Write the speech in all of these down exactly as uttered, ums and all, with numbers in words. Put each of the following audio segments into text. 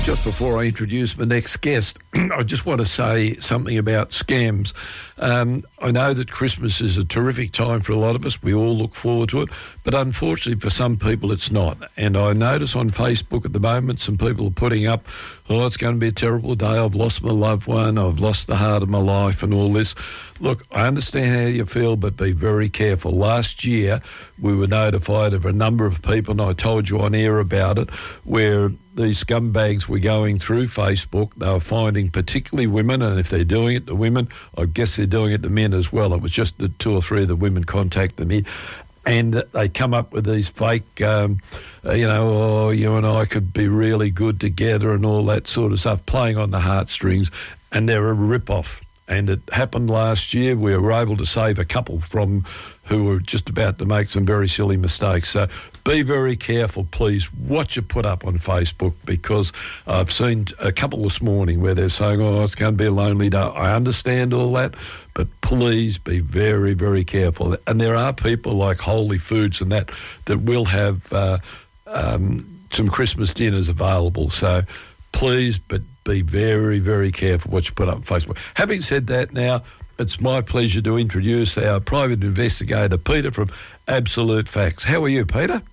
Just before I introduce my next guest, I just want to say something about scams. Um, I know that Christmas is a terrific time for a lot of us. We all look forward to it. But unfortunately for some people, it's not. And I notice on Facebook at the moment some people are putting up, oh, it's going to be a terrible day. I've lost my loved one. I've lost the heart of my life and all this. Look, I understand how you feel, but be very careful. Last year, we were notified of a number of people, and I told you on air about it, where these scumbags were going through Facebook. They were finding particularly women, and if they're doing it to women, I guess they're doing it to men as well. It was just the two or three of the women contacted me, and they come up with these fake, um, you know, oh, you and I could be really good together and all that sort of stuff, playing on the heartstrings, and they're a rip-off. And it happened last year. We were able to save a couple from who were just about to make some very silly mistakes. So be very careful, please, what you put up on Facebook, because I've seen a couple this morning where they're saying, oh, it's going to be a lonely day. I understand all that, but please be very, very careful. And there are people like Holy Foods and that that will have uh, um, some Christmas dinners available. So please, but be very, very careful what you put up on Facebook. Having said that now, it's my pleasure to introduce our private investigator, Peter from Absolute Facts. How are you, Peter?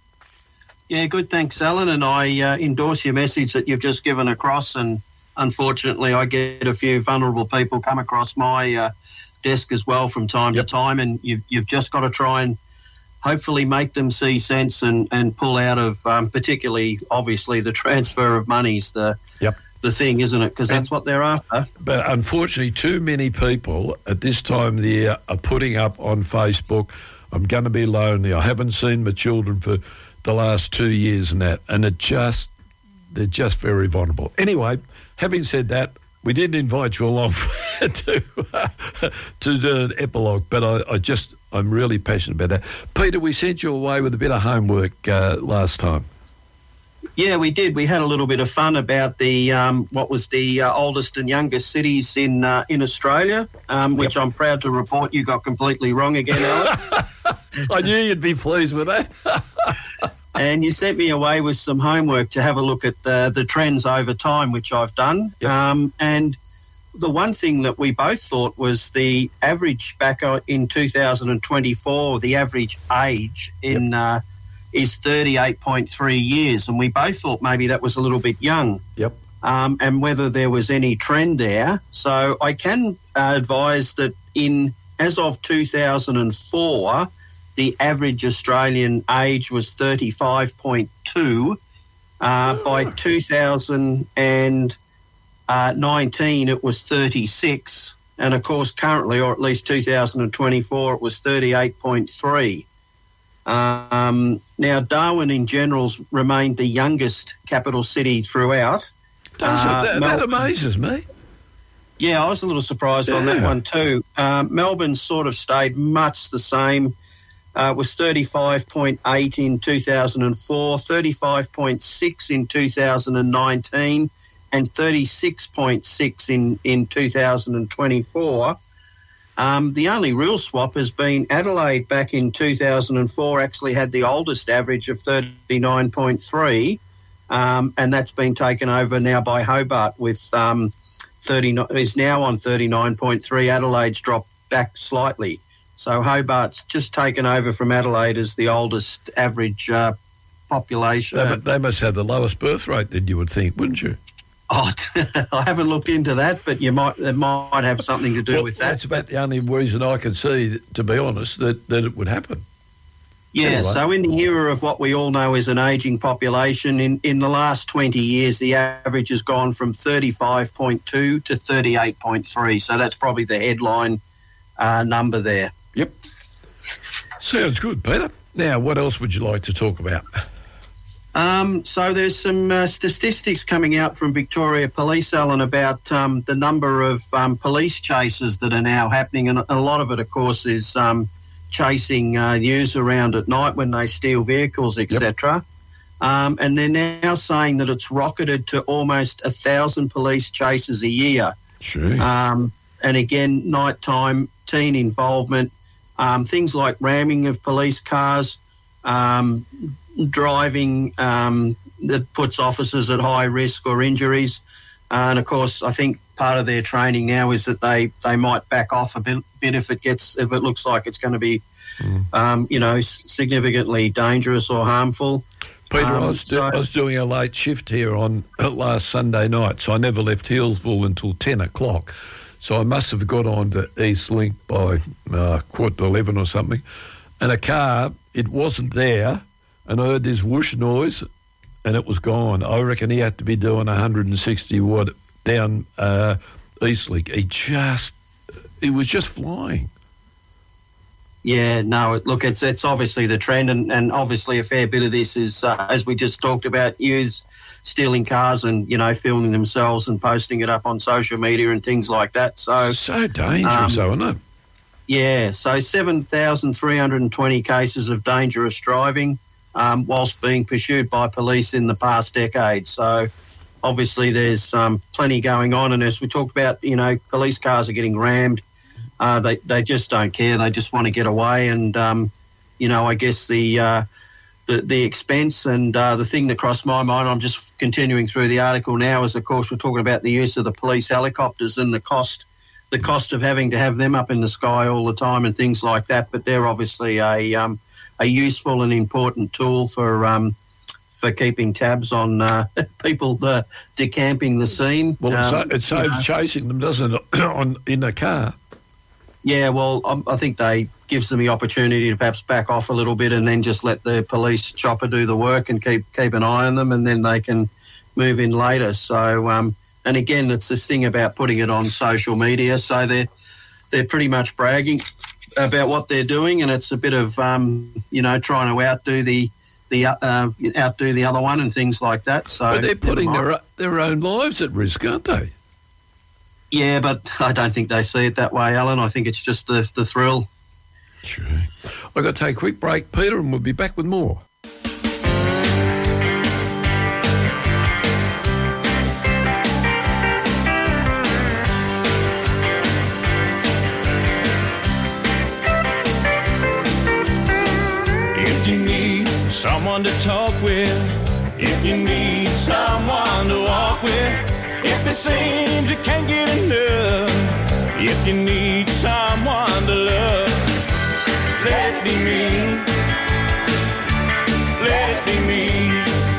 Yeah, good, thanks, Alan, and I uh, endorse your message that you've just given across, and unfortunately I get a few vulnerable people come across my uh, desk as well from time yep. to time, and you've, you've just got to try and hopefully make them see sense and, and pull out of, um, particularly, obviously, the transfer of money's the, yep. the thing, isn't it? Because that's what they're after. But unfortunately, too many people at this time of the year are putting up on Facebook, I'm going to be lonely, I haven't seen my children for the last two years and that, and it just, they're just very vulnerable. Anyway, having said that, we didn't invite you along to uh, to do an epilogue, but I, I just, I'm really passionate about that. Peter, we sent you away with a bit of homework uh, last time. Yeah, we did. We had a little bit of fun about the um, what was the uh, oldest and youngest cities in uh, in Australia, um, which yep. I'm proud to report you got completely wrong again, Alan. I knew you'd be pleased with that. And you sent me away with some homework to have a look at the, the trends over time, which I've done. Yep. Um, and the one thing that we both thought was the average back in two thousand twenty-four, the average age in yep. uh, is thirty-eight point three years. And we both thought maybe that was a little bit young. Yep. Um, and whether there was any trend there. So I can uh, advise that in as of two thousand four, the average Australian age was thirty-five point two. Uh, by two thousand nineteen, it was thirty-six. And, of course, currently, or at least two thousand twenty-four, it was thirty-eight point three. Um, now, Darwin in general's remained the youngest capital city throughout. Does uh, that, Mel- that amazes me. Yeah, I was a little surprised yeah. on that one too. Um, Melbourne sort of stayed much the same. Uh, was thirty-five point eight in two thousand four, thirty-five point six in two thousand nineteen, and thirty-six point six in, in two thousand twenty-four. Um, the only real swap has been Adelaide back in two thousand four actually had the oldest average of thirty-nine point three, um, and that's been taken over now by Hobart with um, thirty is now on thirty-nine point three. Adelaide's dropped back slightly. So Hobart's just taken over from Adelaide as the oldest average uh, population. They, they must have the lowest birth rate than you would think, wouldn't you? Oh, I haven't looked into that, but you might it might have something to do well, with that. That's about the only reason I can see, to be honest, that, that it would happen. Yeah, anyway. So in the era of what we all know is an ageing population, in, in the last twenty years, the average has gone from thirty-five point two to thirty-eight point three. So that's probably the headline uh, number there. Yep. Sounds good, Peter. Now, what else would you like to talk about? Um, so there's some uh, statistics coming out from Victoria Police, Alan, about um, the number of um, police chases that are now happening. And a lot of it, of course, is um, chasing uh, news around at night when they steal vehicles, et cetera. Yep. Um, and they're now saying that it's rocketed to almost a thousand police chases a year. Sure. Um, and again, nighttime, teen involvement, um, things like ramming of police cars, um, driving, um, that puts officers at high risk or injuries. Uh, and of course, I think part of their training now is that they, they might back off a bit, bit if it gets if it looks like it's going to be, mm. um, you know, significantly dangerous or harmful. Peter, um, I, was do, so, I was doing a late shift here on uh, last Sunday night, so I never left Healesville until ten o'clock. So I must have got on to East Link by uh, quarter to eleven or something. And a car, it wasn't there, and I heard this whoosh noise, and it was gone. I reckon he had to be doing one hundred sixty watt down uh, Eastlink. He just, he was just flying. Yeah, no, it, look, it's it's obviously the trend, and, and obviously a fair bit of this is, uh, as we just talked about, use stealing cars and, you know, filming themselves and posting it up on social media and things like that. So, so dangerous, um, though, isn't it? Yeah, so seven thousand three hundred twenty cases of dangerous driving um, whilst being pursued by police in the past decade. So obviously there's um, plenty going on. And as we talked about, you know, police cars are getting rammed. Uh, they, they just don't care. They just want to get away. And, um, you know, I guess the uh, the, the expense and uh, the thing that crossed my mind, I'm just continuing through the article now, is, of course, we're talking about the use of the police helicopters and the cost the cost of having to have them up in the sky all the time and things like that. But they're obviously a um, a useful and important tool for um, for keeping tabs on uh, people uh, decamping the scene. Well, um, it saves you know. chasing them, doesn't it, on, in a car? Yeah, well, um, I think they gives them the opportunity to perhaps back off a little bit and then just let the police chopper do the work and keep keep an eye on them, and then they can move in later. So, um, and again, it's this thing about putting it on social media. So they're they're pretty much bragging about what they're doing, and it's a bit of um, you know, trying to outdo the the uh, outdo the other one and things like that. So, but they're putting their their own lives at risk, aren't they? Yeah, but I don't think they see it that way, Alan. I think it's just the, the thrill. Sure. I've got to take a quick break, Peter, and we'll be back with more. If you need someone to talk with, if you need someone to walk with, if it seems you can't get enough, if you need someone to love, let it be me, let it be me.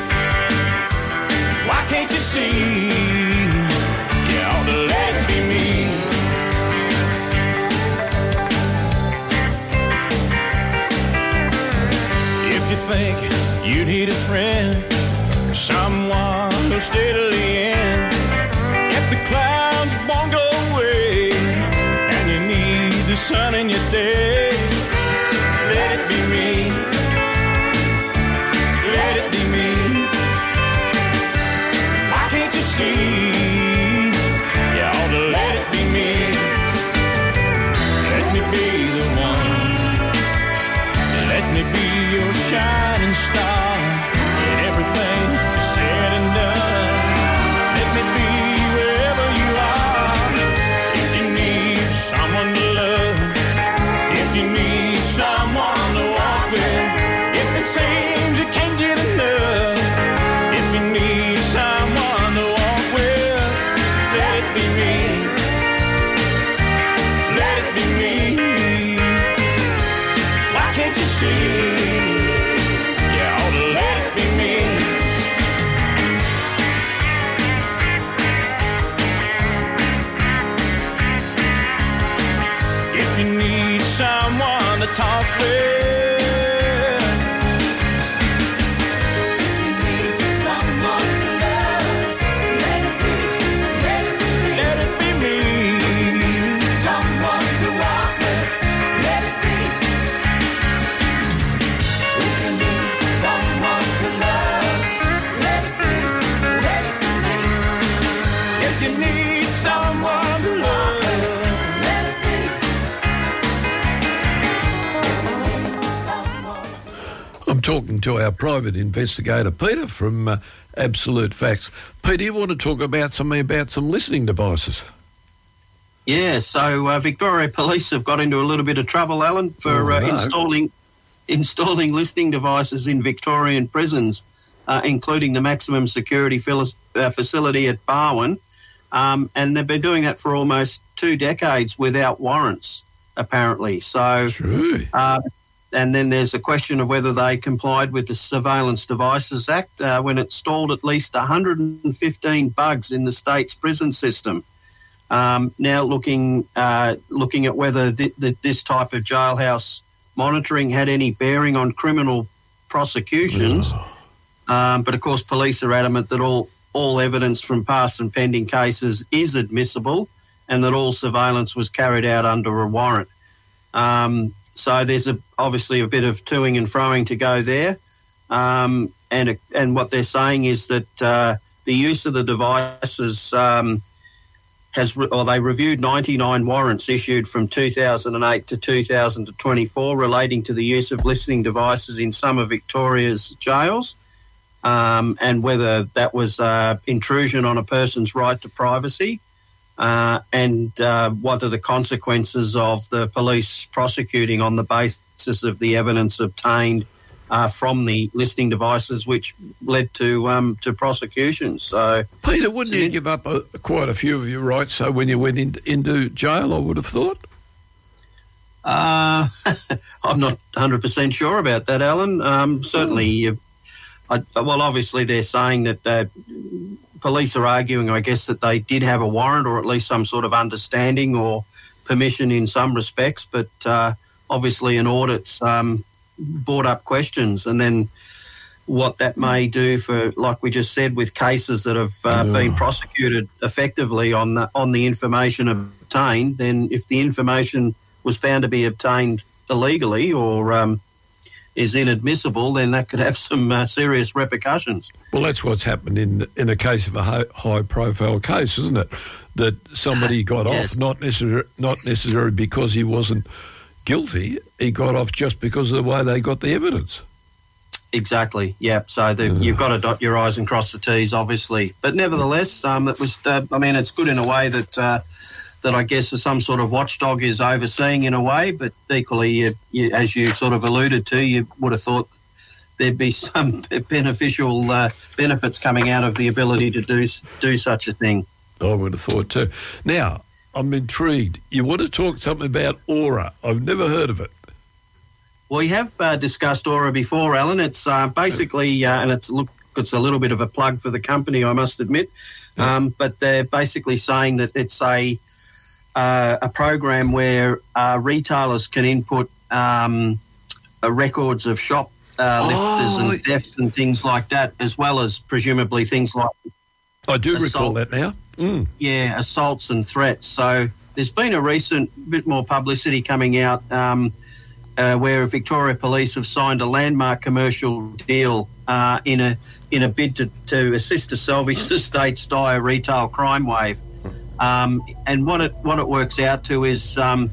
Why can't you see? You ought to let it be me. If you think you need a friend, someone who'll steadily end, if the clouds won't go away and you need the sun in your day, let it be me, let it be me. Why can't you see? You ought to let it be me. Let me be the one, let me be your shining star in everything said and done. Let me be wherever you are. If you need someone to love, if you need someone to walk with, if it seems you can't get enough, if you need someone to walk with, let it be me, let it be me. Why can't you see? You ought to let it be me. If you need someone to talk with, if you need someone to love, let it be, let it be, let it be me. If you need someone to walk with, let it be. If you need someone to love, let it be, let it be me. If you need someone to love, let it be. I'm talking to our private investigator, Peter, from uh, Absolute Facts. Peter, you want to talk about something about some listening devices? Yeah, so uh, Victoria Police have got into a little bit of trouble, Alan, for Oh, uh, no. installing installing listening devices in Victorian prisons. uh, including the maximum security fil- uh, facility at Barwon. Um, and they've been doing that for almost two decades without warrants, apparently. So, uh, and then there's a question of whether they complied with the Surveillance Devices Act uh, when it stalled at least one hundred fifteen bugs in the state's prison system. Um, now looking uh, looking at whether th- th- this type of jailhouse monitoring had any bearing on criminal prosecutions. Um, but, of course, police are adamant that all, all evidence from past and pending cases is admissible and that all surveillance was carried out under a warrant. Um, so there's a, obviously a bit of toing and froing to go there. Um, and, and what they're saying is that uh, the use of the devices... Um, Has re- or they reviewed ninety-nine warrants issued from two thousand eight to two thousand twenty-four relating to the use of listening devices in some of Victoria's jails, um, and whether that was uh, intrusion on a person's right to privacy, uh, and uh, what are the consequences of the police prosecuting on the basis of the evidence obtained Uh, from the listening devices, which led to um, to prosecution. So, Peter, wouldn't you give up a, quite a few of your rights so when you went in, into jail, I would have thought? Uh, I'm not one hundred percent sure about that, Alan. Um, certainly, uh, I, well, obviously they're saying that uh, police are arguing, I guess, that they did have a warrant or at least some sort of understanding or permission in some respects, but uh, obviously an audit's um, brought up questions, and then what that may do for, like we just said, with cases that have uh, oh. been prosecuted effectively on the, on the information obtained, then if the information was found to be obtained illegally or um, is inadmissible, then that could have some uh, serious repercussions. Well, that's what's happened in in a case of a high, high-profile case, isn't it? That somebody got yes. off, not necessarily not necessarily because he wasn't guilty, he got off just because of the way they got the evidence. Exactly, yeah. So the, uh. you've got to dot your I's and cross the T's, obviously. But nevertheless, um, it was. Uh, I mean, it's good in a way that uh, that I guess some sort of watchdog is overseeing in a way. But equally, you, you, as you sort of alluded to, you would have thought there'd be some beneficial uh, benefits coming out of the ability to do do such a thing. I would have thought too. Now, I'm intrigued. You want to talk something about Aura? I've never heard of it. Well, we have uh, discussed Aura before, Alan. It's uh, basically, uh, and it's look, it's a little bit of a plug for the company, I must admit. Um, but they're basically saying that it's a uh, a program where uh, retailers can input um, uh, records of shop uh, lifters oh, and thefts and things like that, as well as presumably things like. I do assault. recall that now. Mm. Yeah, assaults and threats. So there's been a recent bit more publicity coming out um, uh, where Victoria Police have signed a landmark commercial deal uh, in a in a bid to, to assist to salvage the state's dire retail crime wave. Um, and what it what it works out to is um,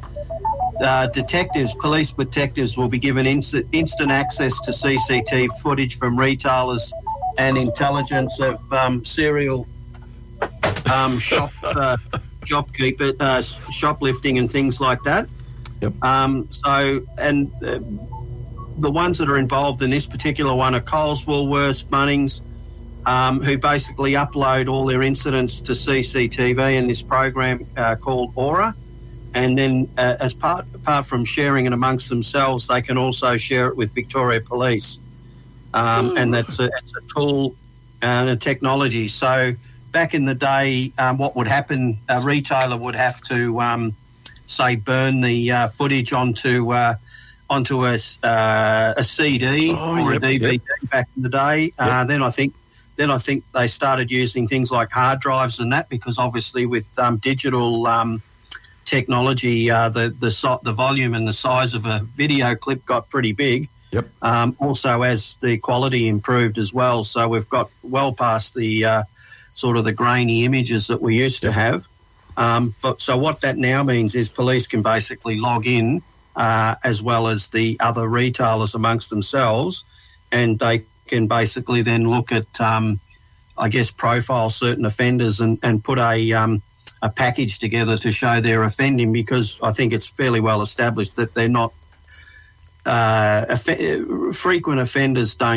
uh, detectives, police detectives, will be given instant instant access to C C T V footage from retailers and intelligence of um, serial. Um, shop uh, shopkeeper, uh, shoplifting and things like that. Yep. Um, so, and uh, the ones that are involved in this particular one are Coles, Woolworths, Bunnings, um, who basically upload all their incidents to C C T V in this program uh, called Aura. And then uh, as part, apart from sharing it amongst themselves, they can also share it with Victoria Police. Um, and that's a, it's a tool and a technology. So, back in the day, um, what would happen, a retailer would have to, um, say, burn the uh, footage onto uh, onto a, uh, a C D oh, or yep, a D V D yep. back in the day. Yep. Uh, then I think then I think they started using things like hard drives and that, because obviously with um, digital um, technology, uh, the the so- the volume and the size of a video clip got pretty big. Yep. Um, also, as the quality improved as well, so we've got well past the uh, sort of the grainy images that we used to have. Um, but so what that now means is police can basically log in uh, as well as the other retailers amongst themselves, and they can basically then look at, um, I guess, profile certain offenders and, and put a um, a package together to show their offending, because I think it's fairly well established that they're not uh, off- frequent offenders don't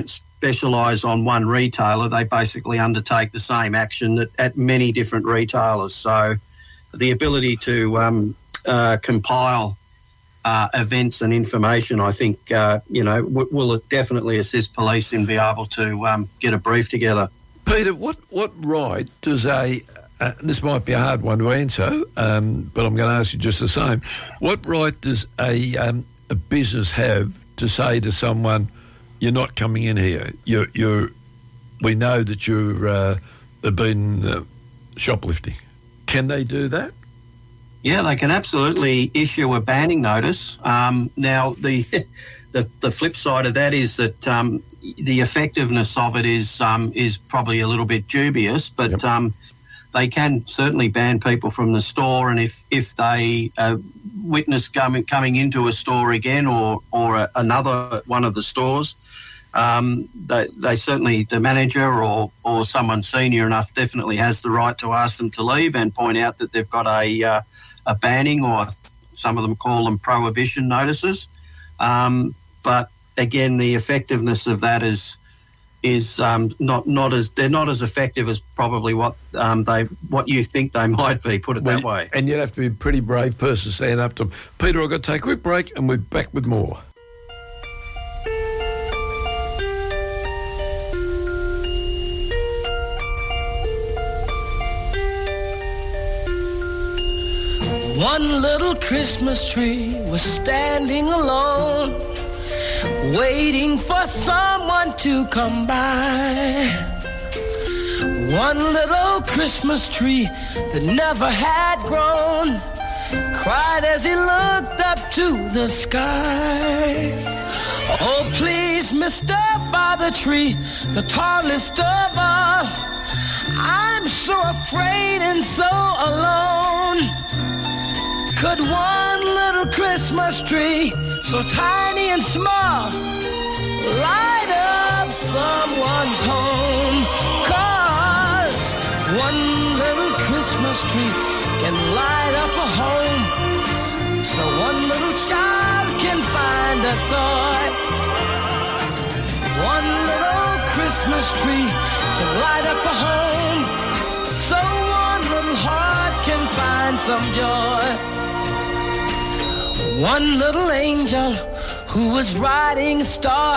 specialise on one retailer. They basically undertake the same action at, at many different retailers. So the ability to um, uh, compile uh, events and information, I think, uh, you know, w- will definitely assist police in being able to um, get a brief together. Peter, what, what right does a, uh, this might be a hard one to answer, um, but I'm going to ask you just the same. What right does a, um, a business have to say to someone, you're not coming in here, you're, you're we know that you're uh, have been uh, shoplifting? Can they do that? Yeah, they can absolutely issue a banning notice. Um, now, the, the the flip side of that is that um, the effectiveness of it is um, is probably a little bit dubious, but yep. um, they can certainly ban people from the store, and if if they uh, witness coming coming into a store again or or a, another one of the stores, um, they they certainly, the manager or or someone senior enough definitely has the right to ask them to leave and point out that they've got a uh, a banning, or some of them call them prohibition notices. Um, but again, the effectiveness of that is is um, not not as they're not as effective as probably what um, they what you think they might be. Put it well, that way. And you'd have to be a pretty brave person to stand up to them. Peter, I've got to take a quick break, and we're back with more. One little Christmas tree was standing alone, waiting for someone to come by. One little Christmas tree that never had grown cried as he looked up to the sky. Oh, please, Mister Father Tree, the tallest of all, I'm so afraid and so alone. Could one little Christmas tree, so tiny and small, light up someone's home? 'Cause one little Christmas tree can light up a home, so one little child can find a toy. One little Christmas tree can light up a home, so one little heart can find some joy. One little angel who was riding a star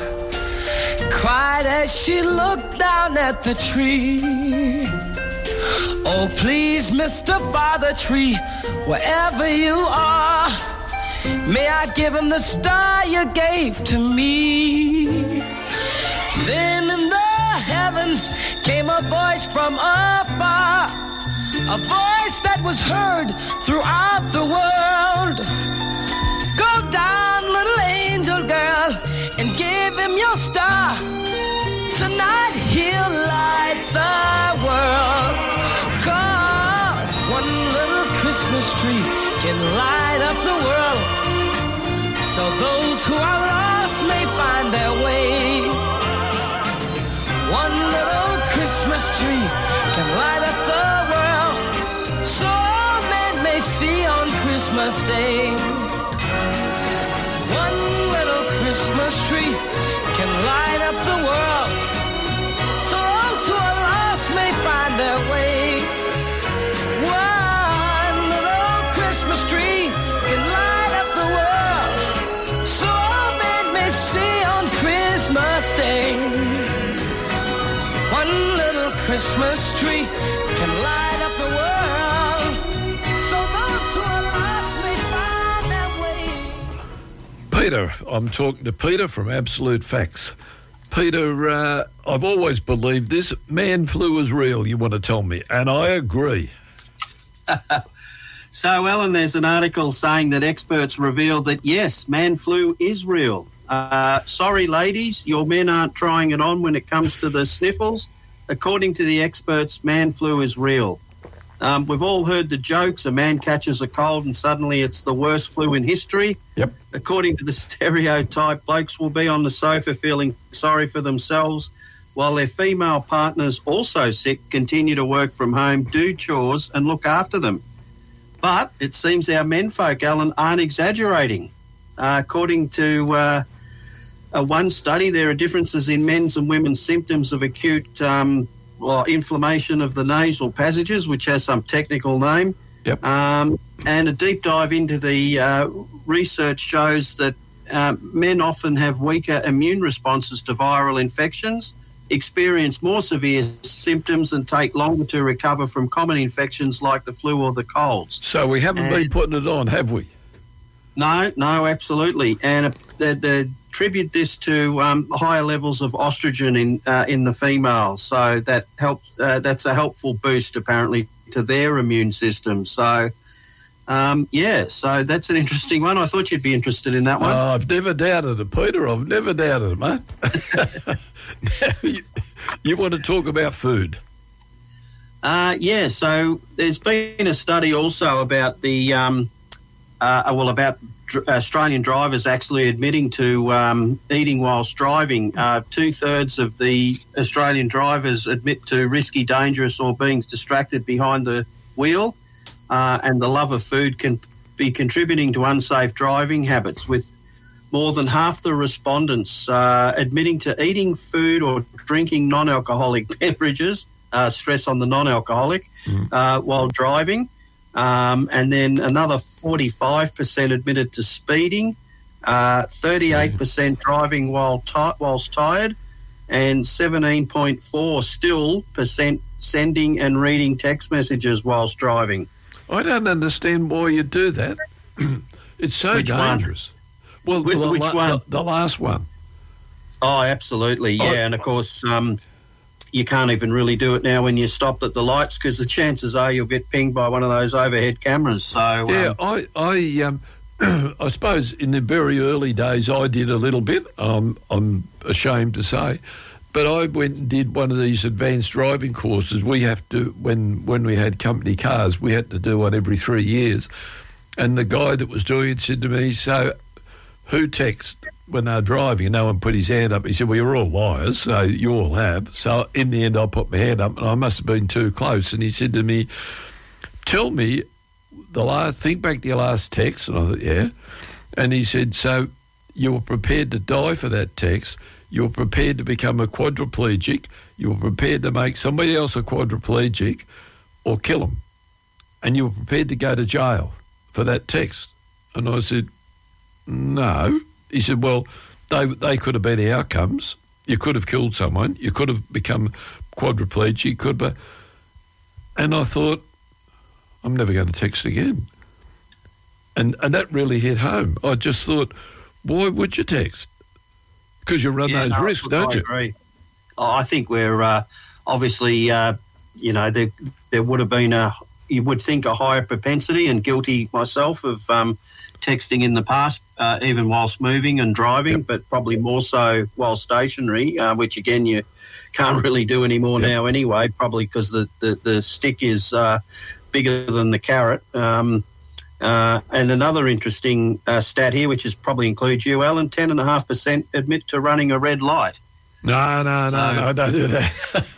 cried as she looked down at the tree. Oh, please, Mister Father Tree, wherever you are, may I give him the star you gave to me. Then in the heavens came a voice from afar, a voice that was heard throughout the world. Go down, little angel girl, and give him your star. Tonight he'll light the world. 'Cause one little Christmas tree can light up the world, so those who are lost may find their way. One little Christmas tree can light up the world, so all men may see on Christmas Day. One little Christmas tree can light up the world, so those who are lost may find their way. One little Christmas tree can light up the world, so all men may see on Christmas Day. One little Christmas tree can light up the world, so those who are lost may find their way. Peter, I'm talking to Peter from Absolute Facts. Peter, uh, I've always believed this. Man flu is real, you want to tell me, and I agree. So, Alan, there's an article saying that experts reveal that, yes, man flu is real. Uh, sorry, ladies, your men aren't trying it on when it comes to the sniffles. According to the experts, man flu is real. Um, we've all heard the jokes, a man catches a cold and suddenly it's the worst flu in history. Yep. According to the stereotype, blokes will be on the sofa feeling sorry for themselves while their female partners, also sick, continue to work from home, do chores and look after them. But it seems our menfolk, Alan, aren't exaggerating. Uh, according to uh, uh, one study, there are differences in men's and women's symptoms of acute um, well, inflammation of the nasal passages, which has some technical name. Yep. Um, and a deep dive into the uh, research shows that uh, men often have weaker immune responses to viral infections, experience more severe symptoms, and take longer to recover from common infections like the flu or the colds. So we haven't and been putting it on, have we? No, no, absolutely. And uh, they, they attribute this to um, higher levels of estrogen in uh, in the female. So that helps. Uh, that's a helpful boost, apparently, to their immune system. So, um, yeah, so that's an interesting one. I thought you'd be interested in that one. Oh, I've never doubted it, Peter. I've never doubted it, mate. Now, you, you want to talk about food? Uh, yeah, so there's been a study also about the, um, uh, well, about dr- Australian drivers actually admitting to um, eating whilst driving. Uh, two-thirds of the Australian drivers admit to risky, dangerous or being distracted behind the wheel, uh, and the love of food can be contributing to unsafe driving habits, with more than half the respondents uh, admitting to eating food or drinking non-alcoholic beverages, uh, stress on the non-alcoholic, mm. uh, while driving. Um, and then another forty-five percent admitted to speeding, uh, thirty-eight percent driving while ti- whilst tired, and seventeen point four still percent sending and reading text messages whilst driving. I don't understand why you do that. It's so Which dangerous. One? Well, Which, the, which la- one? The, the last one. Oh, absolutely, yeah. I, and of course, um, you can't even really do it now when you're stopped at the lights, because the chances are you'll get pinged by one of those overhead cameras. So yeah, um, I, I, um, I suppose in the very early days I did a little bit. Um, I'm ashamed to say, but I went and did one of these advanced driving courses. We have to when when we had company cars, we had to do one every three years. And the guy that was doing it said to me, "So, who texts when they're driving?" And no one put his hand up. He said, "Well, you're all liars, so you all have." So in the end, I put my hand up, and I must have been too close. And he said to me, "Tell me the last. Think back to your last text." And I thought, "Yeah." And he said, "So you were prepared to die for that text. You were prepared to become a quadriplegic. You were prepared to make somebody else a quadriplegic, or kill them, and you were prepared to go to jail for that text." And I said, "No." He said, "Well, they they could have been the outcomes. You could have killed someone. You could have become quadriplegic. You could have..." And I thought, I'm never going to text again. And and that really hit home. I just thought, why would you text? Because you run yeah, those no, risks, I don't you? Agree. Oh, I think we're uh, obviously, uh, you know, there there would have been a, you would think a higher propensity, and guilty myself of um, texting in the past, uh, even whilst moving and driving, yep. but probably more so while stationary, uh, which again you can't really do anymore yep. now anyway, probably because the, the, the stick is uh, bigger than the carrot. Um, uh, and another interesting uh, stat here, which is probably includes you, Alan, ten point five percent admit to running a red light. No, no, so, no, no, don't do that.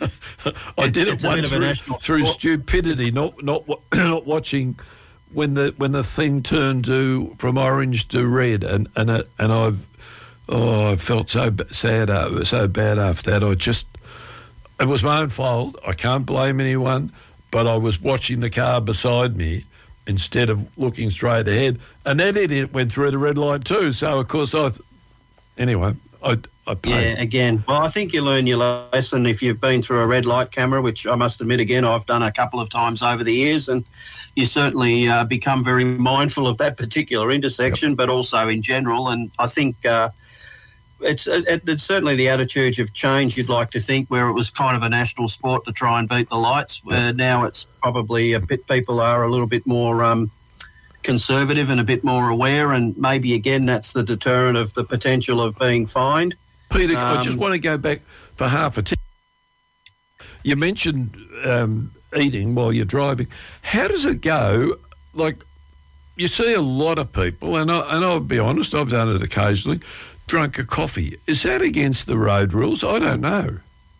I did it once through, through stupidity, not not not watching when the when the thing turned to from orange to red, and and it, and I've oh I felt so sad, uh, so bad after that. I just it was my own fault. I can't blame anyone, but I was watching the car beside me instead of looking straight ahead, and then it went through the red light too. So of course I, anyway, I. Yeah, again, well, I think you learn your lesson if you've been through a red light camera, which I must admit, again, I've done a couple of times over the years, and you certainly uh, become very mindful of that particular intersection, yep. but also in general. And I think uh, it's, it, it's certainly the attitudes have changed, you'd like to think, where it was kind of a national sport to try and beat the lights. Yep. Uh, now it's probably a bit, people are a little bit more Um, conservative and a bit more aware, and maybe, again, that's the deterrent of the potential of being fined. Peter, um, I just want to go back for half a tick. You mentioned um, eating while you're driving. How does it go? Like, you see a lot of people, and, I, and I'll be honest, I've done it occasionally, drunk a coffee. Is that against the road rules? I don't know.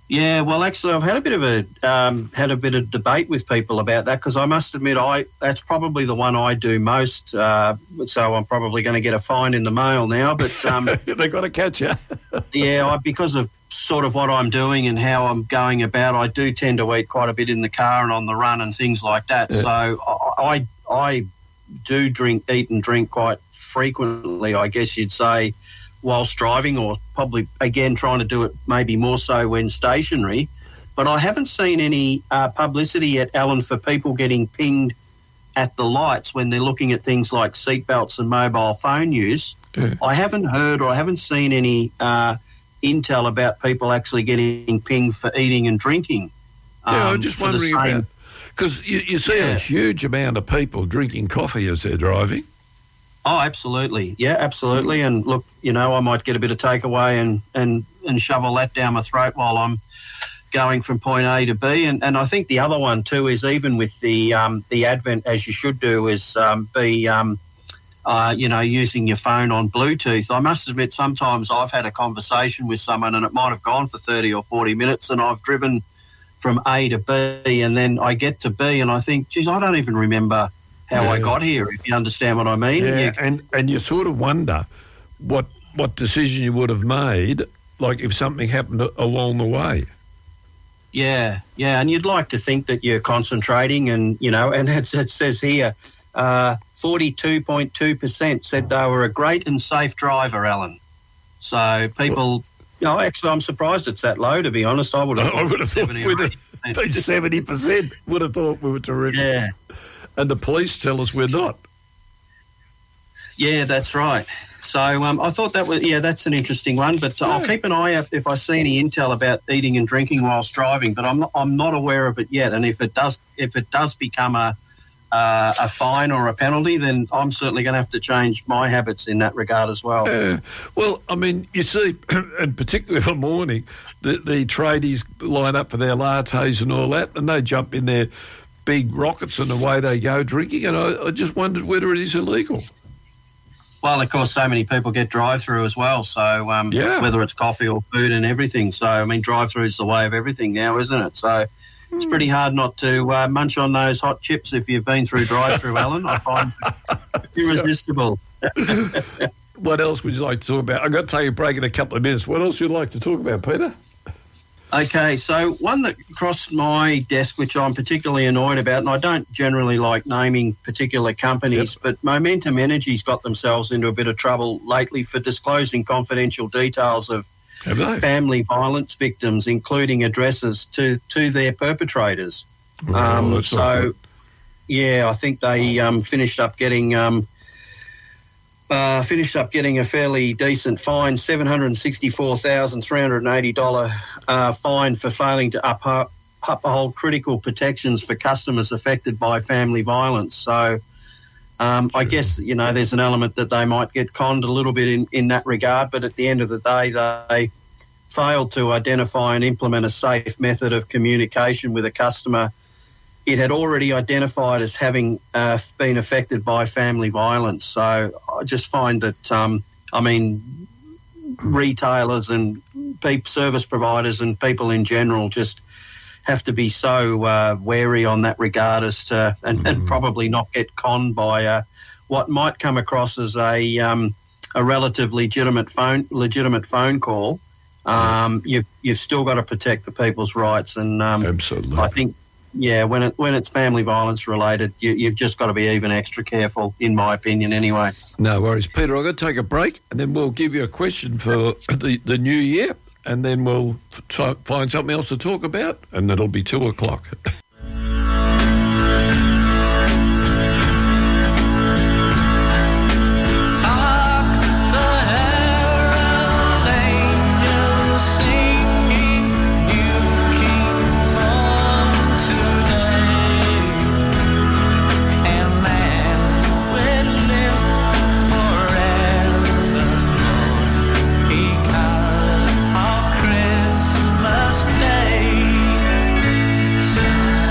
Yeah, well, actually, I've had a bit of a um, had a bit of debate with people about that because I must admit, I that's probably the one I do most. Uh, so I'm probably going to get a fine in the mail now. But um, they've got to catch you. yeah, I, because of sort of what I'm doing and how I'm going about, I do tend to eat quite a bit in the car and on the run and things like that. Yeah. So I I do drink, eat and drink quite frequently, I guess you'd say, whilst driving, or probably, again, trying to do it maybe more so when stationary. But I haven't seen any uh, publicity yet, Alan, for people getting pinged at the lights when they're looking at things like seatbelts and mobile phone use. Yeah. I haven't heard or I haven't seen any uh, intel about people actually getting pinged for eating and drinking. Um, yeah, I'm just wondering about, because you, you see yeah. a huge amount of people drinking coffee as they're driving. Oh, absolutely. Yeah, absolutely. And look, you know, I might get a bit of takeaway and, and, and shovel that down my throat while I'm going from point A to B. And, and I think the other one too is, even with the um, the advent, as you should do, is um, be, um, uh, you know, using your phone on Bluetooth. I must admit, sometimes I've had a conversation with someone and it might have gone for thirty or forty minutes and I've driven from A to B, and then I get to B and I think, geez, I don't even remember how yeah. I got here, if you understand what I mean. Yeah, you, and, and you sort of wonder what what decision you would have made, like if something happened along the way. Yeah, yeah, and you'd like to think that you're concentrating and, you know, and it, it says here, uh, forty-two point two percent said they were a great and safe driver, Alan. So people, well, you know, actually I'm surprised it's that low, to be honest. I would have thought, I would have thought we'd have been seventy percent would have thought we were terrific. Yeah. And the police tell us we're not. Yeah, that's right. So um, I thought that was, yeah, that's an interesting one. But uh, yeah. I'll keep an eye out if I see any intel about eating and drinking whilst driving. But I'm not, I'm not aware of it yet. And if it does, if it does become a uh, a fine or a penalty, then I'm certainly going to have to change my habits in that regard as well. Yeah. Well, I mean, you see, and particularly for morning, the, the tradies line up for their lattes and all that, and they jump in there. Big rockets and away they go drinking, and I, I just wondered whether it is illegal. Well, of course, so many people get drive-through as well, so um, yeah. whether it's coffee or food and everything. So, I mean, drive-through is the way of everything now, isn't it? So it's mm. pretty hard not to uh, munch on those hot chips if you've been through drive-through, Alan. I find irresistible. What else would you like to talk about? I've got to take a break in a couple of minutes. What else would you like to talk about, Peter? Okay, so one that crossed my desk, which I'm particularly annoyed about, and I don't generally like naming particular companies, yep. but Momentum Energy's got themselves into a bit of trouble lately for disclosing confidential details of family violence victims, including addresses to, to their perpetrators. Oh, um, so, yeah, I think they um, finished up getting... Um, Uh, finished up getting a fairly decent fine, seven hundred sixty-four thousand three hundred eighty dollars uh, fine for failing to uphold, uphold critical protections for customers affected by family violence. So um, I guess, you know, there's an element that they might get conned a little bit in, in that regard, but at the end of the day, they failed to identify and implement a safe method of communication with a customer it had already identified as having uh, been affected by family violence. So I just find that, um, I mean, retailers and people, service providers and people in general just have to be so uh, wary on that regard as to, and, mm. and probably not get conned by uh, what might come across as a um, a relatively legitimate phone legitimate phone call. Um, you've you've still got to protect the people's rights, and um, absolutely, I think. Yeah, when it when it's family violence related, you, you've just got to be even extra careful, in my opinion, anyway. No worries. Peter, I've got to take a break, and then we'll give you a question for the, the new year, and then we'll try, find something else to talk about, and it'll be two o'clock. Christmas Day.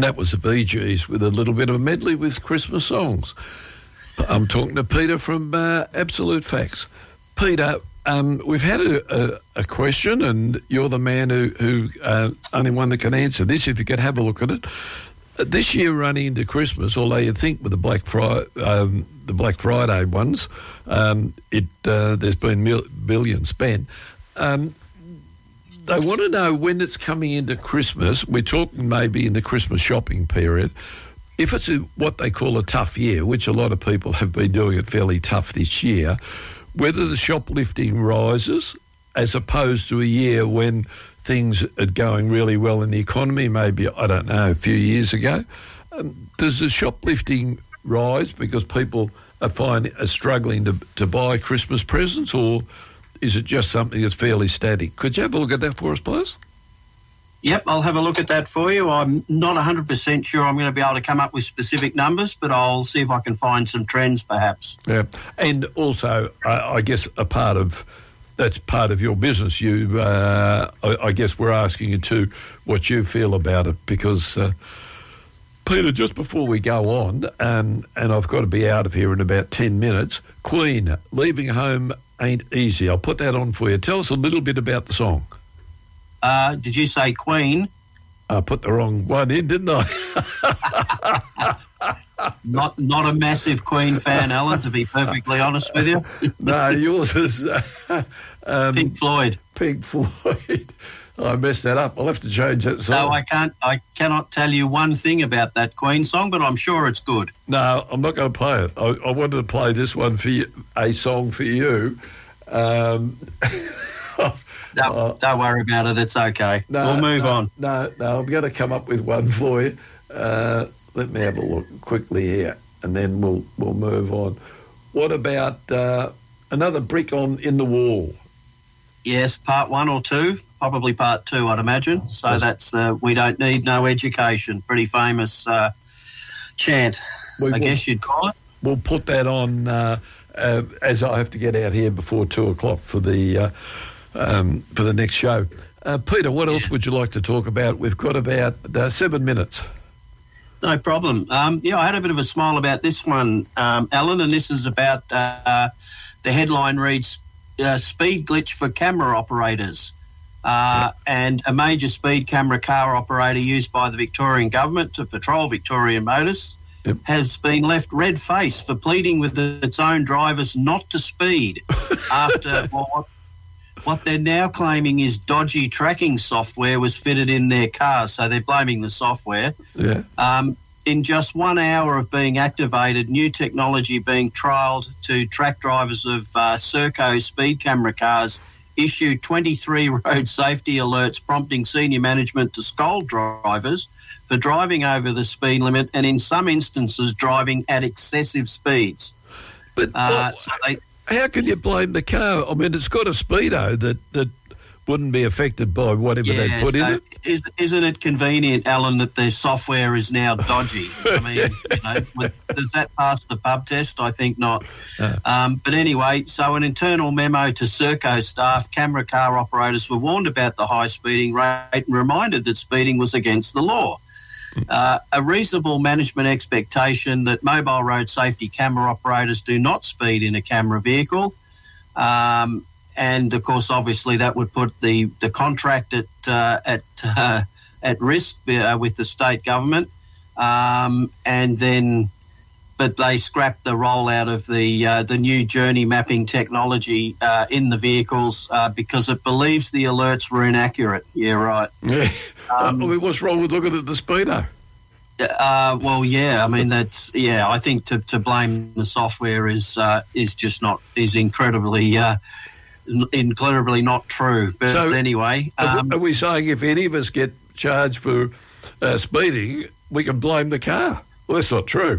that was the Bee Gees with a little bit of a medley with Christmas songs. I'm talking to Peter from uh, Absolute Facts. Peter, um, we've had a, a, a question, and you're the man who, who uh, only one that can answer this, if you could have a look at it. Uh, this year running into Christmas, although you'd think with the Black Friday, um, the Black Friday ones, um, it uh, there's been mil- billions spent. Um, they want to know when it's coming into Christmas. We're talking maybe in the Christmas shopping period. If it's a, what they call a tough year, which a lot of people have been doing it fairly tough this year, whether the shoplifting rises as opposed to a year when things are going really well in the economy, maybe, I don't know, a few years ago. Um, does the shoplifting rise because people are, find, are struggling to, to buy Christmas presents, or is it just something that's fairly static? Could you have a look at that for us, please? Yep, I'll have a look at that for you. I'm not one hundred percent sure I'm going to be able to come up with specific numbers, but I'll see if I can find some trends perhaps. Yeah, and also, uh, I guess a part of, that's part of your business. You, uh, I, I guess we're asking you too what you feel about it, because, uh, Peter, just before we go on, um, and I've got to be out of here in about ten minutes, Queen, Leaving Home Ain't Easy. I'll put that on for you. Tell us a little bit about the song. Uh, did you say Queen? I put the wrong one in, didn't I? not not a massive Queen fan, Alan, to be perfectly honest with you. No, yours is uh, um, Pink Floyd. Pink Floyd. I messed that up. I'll have to change that song. So I can't, I cannot tell you one thing about that Queen song, but I'm sure it's good. No, I'm not going to play it. I, I wanted to play this one for you, a song for you. Um, No, uh, don't worry about it. It's okay. No, we'll move no, on. No, no, I'm going to come up with one for you. Uh, let me have a look quickly here, and then we'll we'll move on. What about uh, another brick on in the wall? Yes, part one or two, probably part two, I'd imagine. So yes. That's the "We Don't Need No Education," pretty famous uh, chant, we, I guess you'd call it. We'll put that on uh, uh, as I have to get out here before two o'clock for the. Uh, Um, for the next show. Uh, Peter, what else yeah. would you like to talk about? We've got about uh, seven minutes. No problem. Um, yeah, I had a bit of a smile about this one, um, Alan, and this is about uh, the headline reads, uh, Speed Glitch for Camera Operators. Uh, yep. And a major speed camera car operator used by the Victorian government to patrol Victorian motorists yep. has been left red-faced for pleading with the, its own drivers not to speed after what What they're now claiming is dodgy tracking software was fitted in their cars, so they're blaming the software. Yeah. Um, in just one hour of being activated, new technology being trialled to track drivers of uh, Serco speed camera cars issued twenty-three road safety alerts prompting senior management to scold drivers for driving over the speed limit and in some instances driving at excessive speeds. But uh, what, so they... how can you blame the car? I mean, it's got a speedo that, that wouldn't be affected by whatever yeah, they put so in it. Is, isn't it convenient, Alan, that the software is now dodgy? I mean, you know, with, does that pass the pub test? I think not. Uh, um, but anyway, so an internal memo to Serco staff, camera car operators were warned about the high speeding rate and reminded that speeding was against the law. Uh, a reasonable management expectation that mobile road safety camera operators do not speed in a camera vehicle. Um, and, of course, obviously that would put the, the contract at uh, at uh, at risk uh, with the state government. Um, and then, but they scrapped the rollout of the uh, the new journey mapping technology uh, in the vehicles uh, because it believes the alerts were inaccurate. Yeah, right. Yeah. Um, I mean, what's wrong with looking at the speedo? Uh, well, yeah. I mean, that's yeah. I think to, to blame the software is uh, is just not is incredibly uh, incredibly not true. But so anyway, um, are we saying if any of us get charged for uh, speeding, we can blame the car? Well, that's not true.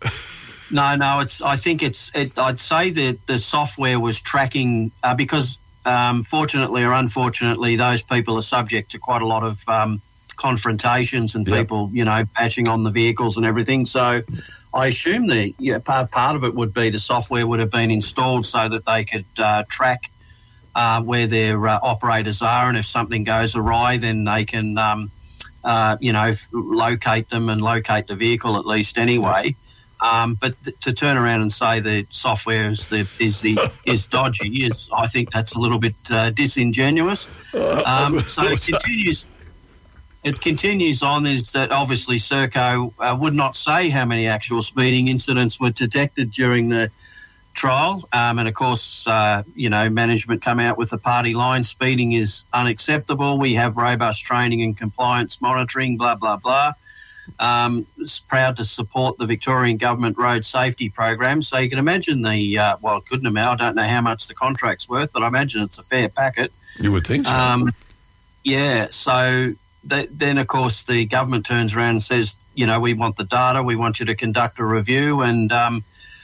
No, no. It's. I think it's. It, I'd say that the software was tracking uh, because, um, fortunately or unfortunately, those people are subject to quite a lot of um, confrontations and yep. people, you know, bashing on the vehicles and everything. So, I assume that yeah, part part of it would be the software would have been installed so that they could uh, track uh, where their uh, operators are, and if something goes awry, then they can. Um, uh, you know, f- locate them and locate the vehicle at least anyway. Um, but th- to turn around and say the software is the is the is dodgy is, I think that's a little bit uh, disingenuous. Um, so it continues. It continues on. Is that obviously Serco uh, would not say how many actual speeding incidents were detected during the trial, um, and of course, uh, you know, management come out with the party line: speeding is unacceptable. We have robust training and compliance monitoring. Blah blah blah. Um, it's proud to support the Victorian Government Road Safety Program. So you can imagine the, uh, well, couldn't imagine, I don't know how much the contract's worth, but I imagine it's a fair packet. You would think so. Um, yeah, so th- then, of course, the government turns around and says, you know, we want the data, we want you to conduct a review, and, um,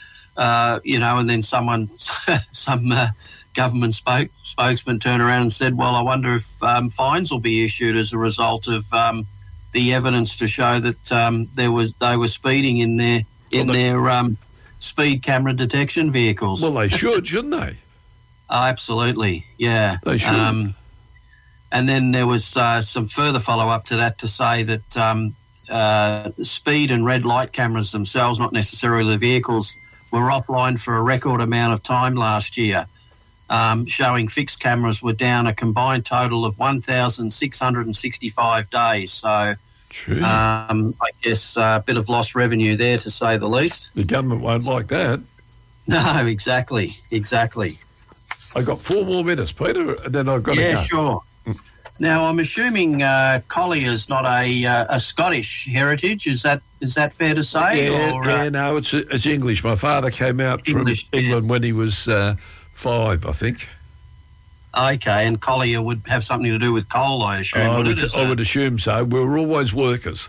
uh, you know, and then someone, some uh, government spoke, spokesman turned around and said, well, I wonder if um, fines will be issued as a result of um, the evidence to show that um, there was they were speeding in their in well, they, their um, speed camera detection vehicles. Well, they should, shouldn't they? Oh, absolutely, yeah. They should. Um, and then there was uh, some further follow-up to that to say that um, uh, speed and red light cameras themselves, not necessarily the vehicles, were offline for a record amount of time last year, um, showing fixed cameras were down a combined total of one thousand six hundred sixty-five days. So um, I guess uh, a bit of lost revenue there, to say the least. The government won't like that. No, exactly, exactly. I got four more minutes, Peter, and then I've got yeah, to go. Yeah, sure. Now, I'm assuming uh, Collier's not a uh, a Scottish heritage. Is that is that fair to say? Yeah, or, yeah uh, no, it's it's English. My father came out English, from England yes. when he was uh, five, I think. Okay, and Collier would have something to do with coal, I assume. I would, would, it, I a, would assume so. We were always workers.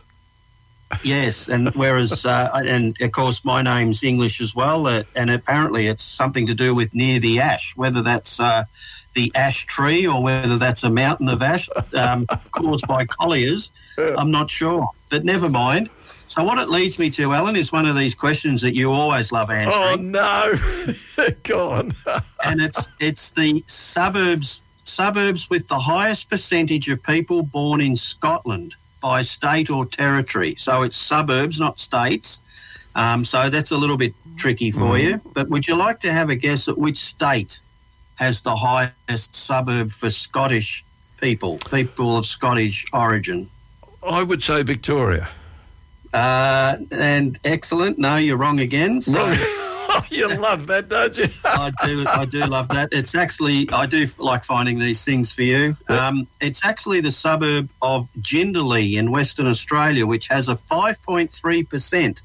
Yes, and whereas, uh, and of course, my name's English as well, uh, and apparently it's something to do with near the ash, whether that's uh, the ash tree or whether that's a mountain of ash um, caused by colliers. I'm not sure, but never mind. So what it leads me to, Alan, is one of these questions that you always love answering. Oh, no. Go on. And it's it's the suburbs suburbs with the highest percentage of people born in Scotland by state or territory. So it's suburbs, not states. Um, so that's a little bit tricky for mm. you. But would you like to have a guess at which state has the highest suburb for Scottish people, people of Scottish origin? I would say Victoria. Uh, and excellent. No, you're wrong again. So wrong. You love that, don't you? I do. I do love that. It's actually, I do like finding these things for you. Um, it's actually the suburb of Jindalee in Western Australia, which has a five point three percent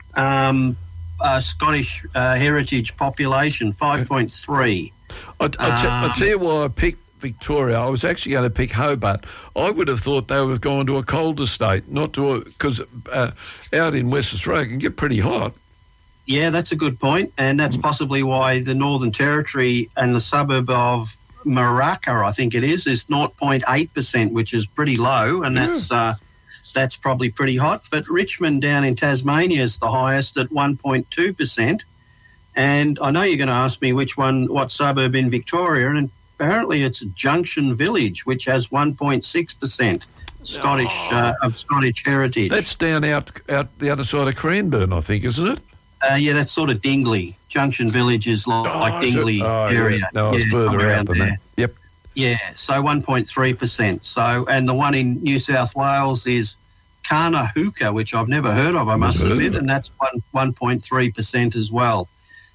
um, uh, Scottish uh, heritage population. Five point three. I, I, t- um, I tell you why I picked Victoria. I was actually going to pick Hobart. I would have thought they would have gone to a colder state, not to a, because uh, out in West Australia it can get pretty hot. Yeah, that's a good point, and that's possibly why the Northern Territory and the suburb of Maraca, I think it is, is zero point eight percent, which is pretty low, and yeah. that's uh, that's probably pretty hot. But Richmond down in Tasmania is the highest at one point two percent, and I know you're going to ask me which one, what suburb in Victoria, and apparently it's Junction Village, which has one point six percent Scottish oh. uh, of Scottish heritage. That's down out out the other side of Cranbourne, I think, isn't it? Uh, yeah, that's sort of Dingley. Junction Village is like, oh, like Dingley so, oh, area. Yeah. No, it's yeah, further out than there. that. Yep. Yeah, so one point three percent. So, and the one in New South Wales is Carnahooka, which I've never heard of, I must never admit, and that's one point three percent as well.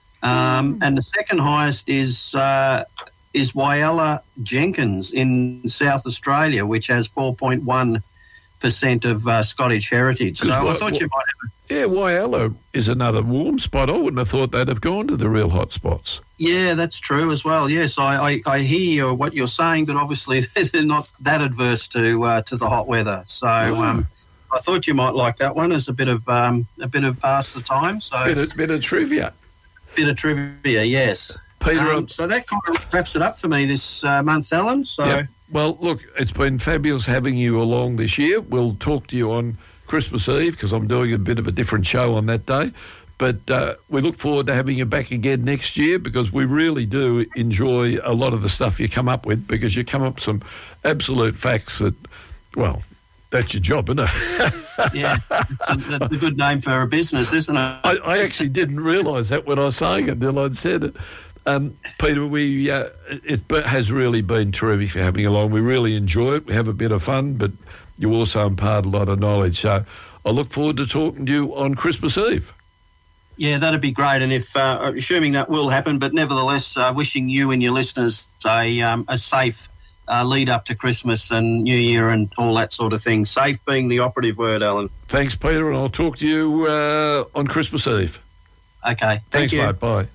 Um, mm. And the second highest is uh, is Whyalla Jenkins in South Australia, which has four point one percent of uh, Scottish heritage. So I thought you might have... Yeah, Whyalla is another warm spot. I wouldn't have thought they'd have gone to the real hot spots. Yeah, that's true as well. Yes, I, I, I hear what you're saying, but obviously they're not that adverse to uh, to the hot weather. So oh. um, I thought you might like that one as a bit of um, a bit of pass the time. So bit of, bit of trivia. Bit of trivia, yes. Peter, um, so that kind of wraps it up for me this uh, month, Alan. So. Yep. Well, look, it's been fabulous having you along this year. We'll talk to you on Christmas Eve because I'm doing a bit of a different show on that day. But uh, we look forward to having you back again next year because we really do enjoy a lot of the stuff you come up with because you come up with some absolute facts that, well, That's your job, isn't it? Yeah, it's a, that's a good name for a business, isn't it? I, I actually didn't realise that when I was saying it until I'd said it. Um, Peter, we uh, it has really been terrific for having you along. We really enjoy it. We have a bit of fun, but you also impart a lot of knowledge. So I look forward to talking to you on Christmas Eve. Yeah, that'd be great. And if, uh, assuming that will happen, but nevertheless, uh, wishing you and your listeners a, um, a safe uh, lead up to Christmas and New Year and all that sort of thing. Safe being the operative word, Alan. Thanks, Peter, and I'll talk to you uh, on Christmas Eve. Okay. Thank Thanks, you. mate. Bye.